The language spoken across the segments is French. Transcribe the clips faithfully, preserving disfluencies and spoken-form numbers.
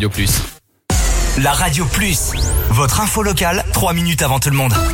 Radio Plus. La Radio Plus, votre info locale, trois minutes avant tout le monde.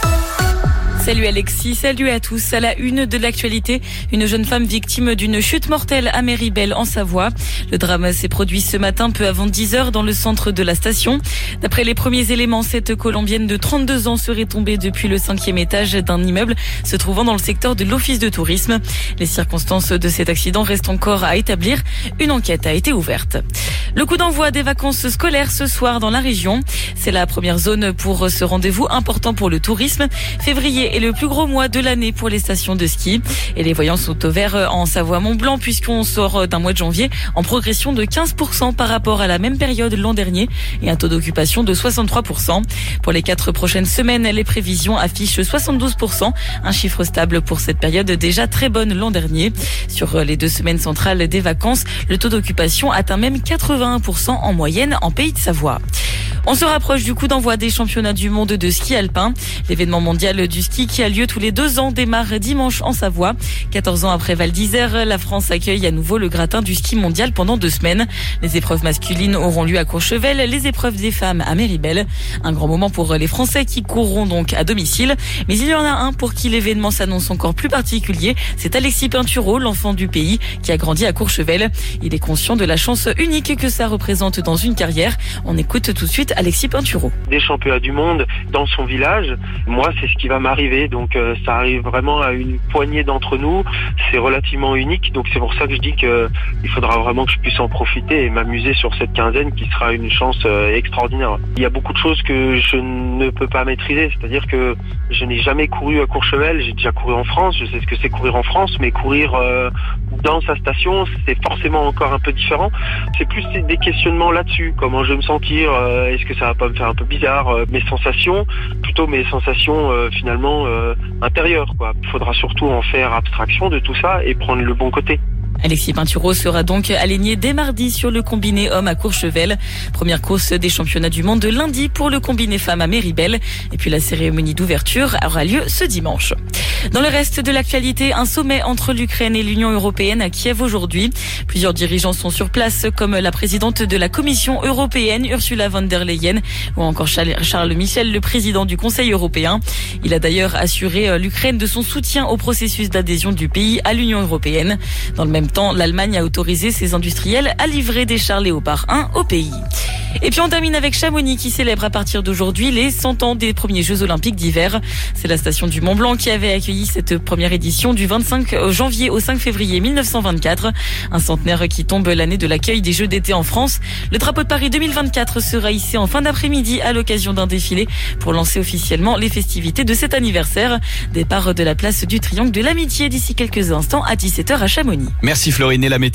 Salut Alexis, salut à tous. À la une de l'actualité, une jeune femme victime d'une chute mortelle à Méribel en Savoie. Le drame s'est produit ce matin peu avant dix heures dans le centre de la station. D'après les premiers éléments, cette Colombienne de trente-deux ans serait tombée depuis le cinquième étage d'un immeuble se trouvant dans le secteur de l'office de tourisme. Les circonstances de cet accident restent encore à établir. Une enquête a été ouverte. Le coup d'envoi des vacances scolaires ce soir dans la région. C'est la première zone pour ce rendez-vous important pour le tourisme. Février est le plus gros mois de l'année pour les stations de ski. Et les voyants sont au vert en Savoie-Mont-Blanc puisqu'on sort d'un mois de janvier en progression de quinze pour cent par rapport à la même période l'an dernier et un taux d'occupation de soixante-trois pour cent. Pour les quatre prochaines semaines, les prévisions affichent soixante-douze pour cent, un chiffre stable pour cette période déjà très bonne l'an dernier. Sur les deux semaines centrales des vacances, le taux d'occupation atteint même quatre-vingt-un pour cent en moyenne en Pays de Savoie. On se rapproche du coup d'envoi des championnats du monde de ski alpin. L'événement mondial du ski qui a lieu tous les deux ans démarre dimanche en Savoie. quatorze ans après Val d'Isère, la France accueille à nouveau le gratin du ski mondial pendant deux semaines. Les épreuves masculines auront lieu à Courchevel, les épreuves des femmes à Méribel. Un grand moment pour les Français qui courront donc à domicile. Mais il y en a un pour qui l'événement s'annonce encore plus particulier. C'est Alexis Pinturo, l'enfant du pays, qui a grandi à Courchevel. Il est conscient de la chance unique que ça représente dans une carrière. On écoute tout de suite Alexis Pinturo. Des championnats du monde dans son village, moi c'est ce qui va m'arriver, donc euh, ça arrive vraiment à une poignée d'entre nous, c'est relativement unique, donc c'est pour ça que je dis que il faudra vraiment que je puisse en profiter et m'amuser sur cette quinzaine qui sera une chance euh, extraordinaire. Il y a beaucoup de choses que je ne peux pas maîtriser, c'est-à-dire que je n'ai jamais couru à Courchevel, j'ai déjà couru en France, je sais ce que c'est courir en France, mais courir euh, dans sa station, c'est forcément encore un peu différent. C'est plus des questionnements là-dessus, comment je vais me sentir, euh, est-ce que ça va pas me faire un peu bizarre, euh, mes sensations, plutôt mes sensations euh, finalement euh, intérieures, quoi. Il faudra surtout en faire abstraction de tout ça et prendre le bon côté. Alexis Pinturo sera donc aligné dès mardi sur le combiné homme à Courchevel. Première course des championnats du monde de lundi pour le combiné femme à Méribel. Et puis la cérémonie d'ouverture aura lieu ce dimanche. Dans le reste de l'actualité, un sommet entre l'Ukraine et l'Union européenne à Kiev aujourd'hui. Plusieurs dirigeants sont sur place, comme la présidente de la Commission européenne, Ursula von der Leyen, ou encore Charles Michel, le président du Conseil européen. Il a d'ailleurs assuré l'Ukraine de son soutien au processus d'adhésion du pays à l'Union européenne. Dans le même temps, l'Allemagne a autorisé ses industriels à livrer des chars Léopard un au pays. Et puis on termine avec Chamonix qui célèbre à partir d'aujourd'hui les cent ans des premiers Jeux Olympiques d'hiver. C'est la station du Mont Blanc qui avait accueilli cette première édition du vingt-cinq janvier au cinq février mille neuf cent vingt-quatre. Un centenaire qui tombe l'année de l'accueil des Jeux d'été en France. Le drapeau de Paris deux mille vingt-quatre sera hissé en fin d'après-midi à l'occasion d'un défilé pour lancer officiellement les festivités de cet anniversaire. Départ de la place du Triangle de l'Amitié d'ici quelques instants à dix-sept heures à Chamonix. Merci Florine et la météo.